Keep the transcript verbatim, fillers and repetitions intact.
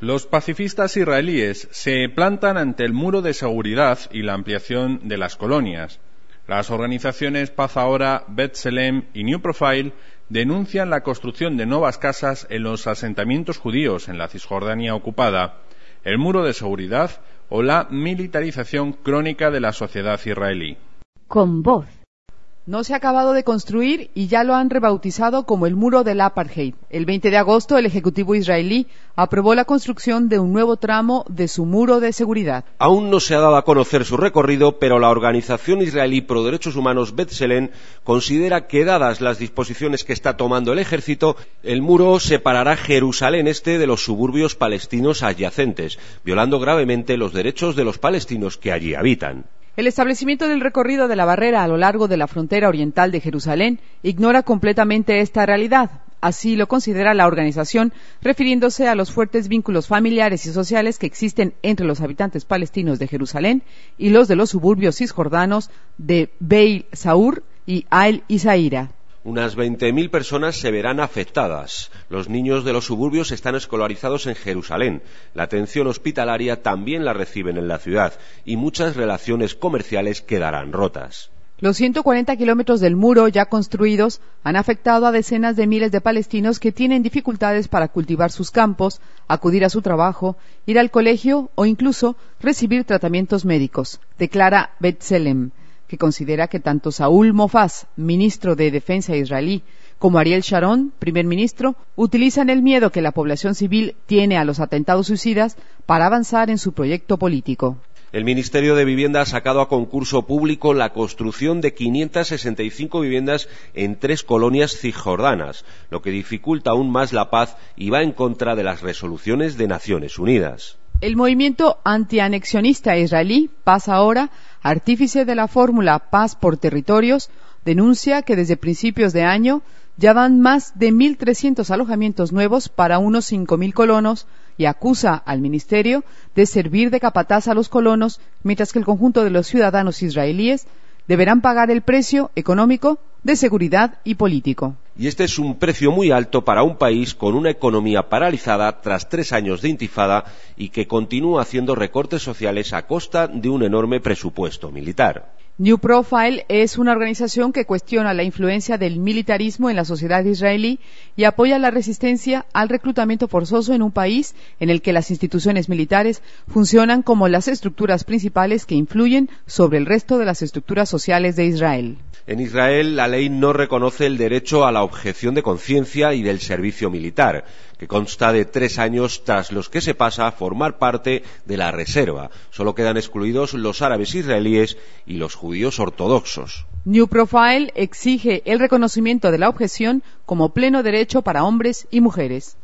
Los pacifistas israelíes se plantan ante el muro de seguridad y la ampliación de las colonias. Las organizaciones Paz Ahora, B'Tselem y New Profile denuncian la construcción de nuevas casas en los asentamientos judíos en la Cisjordania ocupada, el muro de seguridad o la militarización crónica de la sociedad israelí. Con voz. No se ha acabado de construir y ya lo han rebautizado como el muro del apartheid. El veinte de agosto, el Ejecutivo israelí aprobó la construcción de un nuevo tramo de su muro de seguridad. Aún no se ha dado a conocer su recorrido, pero la organización israelí pro derechos humanos B'Tselem considera que, dadas las disposiciones que está tomando el ejército, el muro separará Jerusalén Este de los suburbios palestinos adyacentes, violando gravemente los derechos de los palestinos que allí habitan. El establecimiento del recorrido de la barrera a lo largo de la frontera oriental de Jerusalén ignora completamente esta realidad. Así lo considera la organización, refiriéndose a los fuertes vínculos familiares y sociales que existen entre los habitantes palestinos de Jerusalén y los de los suburbios cisjordanos de Beil Saur y Al Isaira. Unas veinte mil personas se verán afectadas. Los niños de los suburbios están escolarizados en Jerusalén. La atención hospitalaria también la reciben en la ciudad y muchas relaciones comerciales quedarán rotas. Los ciento cuarenta kilómetros del muro ya construidos han afectado a decenas de miles de palestinos que tienen dificultades para cultivar sus campos, acudir a su trabajo, ir al colegio o incluso recibir tratamientos médicos, declara B'Tselem, que considera que tanto Saúl Mofaz, ministro de Defensa israelí, como Ariel Sharon, primer ministro, utilizan el miedo que la población civil tiene a los atentados suicidas para avanzar en su proyecto político. El Ministerio de Vivienda ha sacado a concurso público la construcción de quinientas sesenta y cinco viviendas en tres colonias cisjordanas, lo que dificulta aún más la paz y va en contra de las resoluciones de Naciones Unidas. El movimiento antianexionista israelí, Paz Ahora, artífice de la fórmula Paz por Territorios, denuncia que desde principios de año ya van más de mil trescientos alojamientos nuevos para unos cinco mil colonos y acusa al ministerio de servir de capataz a los colonos, mientras que el conjunto de los ciudadanos israelíes deberán pagar el precio económico, de seguridad y político. Y este es un precio muy alto para un país con una economía paralizada tras tres años de intifada y que continúa haciendo recortes sociales a costa de un enorme presupuesto militar. New Profile es una organización que cuestiona la influencia del militarismo en la sociedad israelí y apoya la resistencia al reclutamiento forzoso en un país en el que las instituciones militares funcionan como las estructuras principales que influyen sobre el resto de las estructuras sociales de Israel. En Israel, la ley no reconoce el derecho a la objeción de conciencia y del servicio militar, que consta de tres años tras los que se pasa a formar parte de la reserva. Solo quedan excluidos los árabes israelíes y los judíos ortodoxos. New Profile exige el reconocimiento de la objeción como pleno derecho para hombres y mujeres.